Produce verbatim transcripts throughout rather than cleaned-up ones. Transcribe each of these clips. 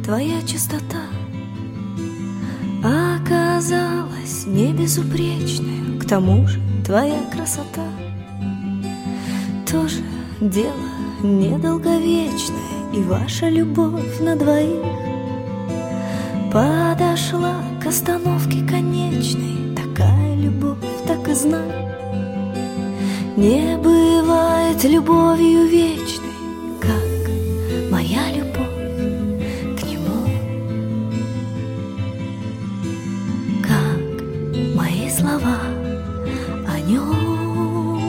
твоя чистота оказалась не безупречной, к тому же твоя красота тоже дело недолговечное, и ваша любовь на двоих подошла к остановке конечной. Такая любовь, так и знай, не бывает любовью вечной, как моя любовь к нему, как мои слова о нем.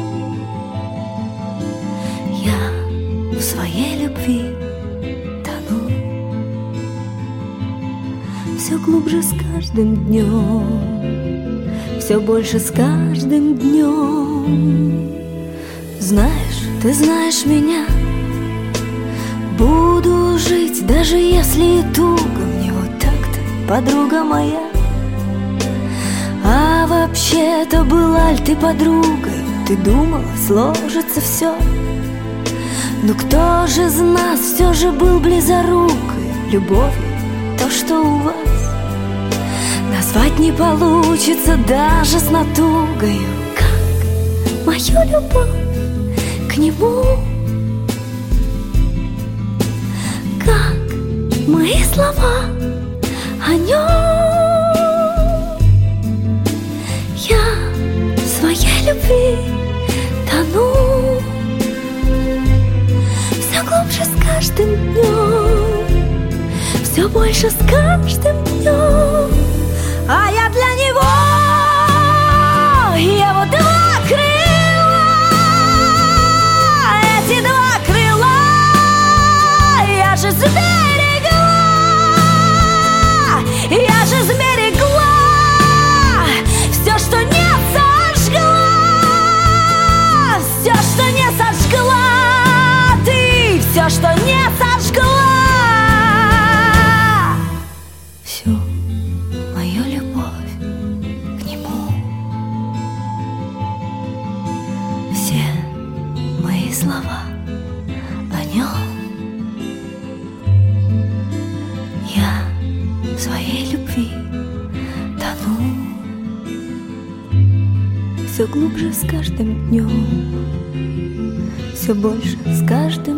Я в своей любви тону все глубже с каждым днем, все больше с каждым днем. Знаешь, ты знаешь меня, буду жить, даже если и туго мне вот так-то, подруга моя. А вообще-то была ли ты подругой? Ты думала, сложится все. Но кто же из нас все же был близорукой? Любовью то, что у вас назвать не получится даже с натугою, как мою любовь к нему, как мои слова о нем. Я в своей любви тону все глубже с каждым днем, все больше с каждым днем. А я для него его два крыла, эти два крыла я же сберегла, я же сберегла все, что не сожгла, все, что не сожгла ты, все, что не сожгла. Все мою любовь к нему, все мои слова о нем. Я в своей любви тону все глубже с каждым днем, все больше с каждым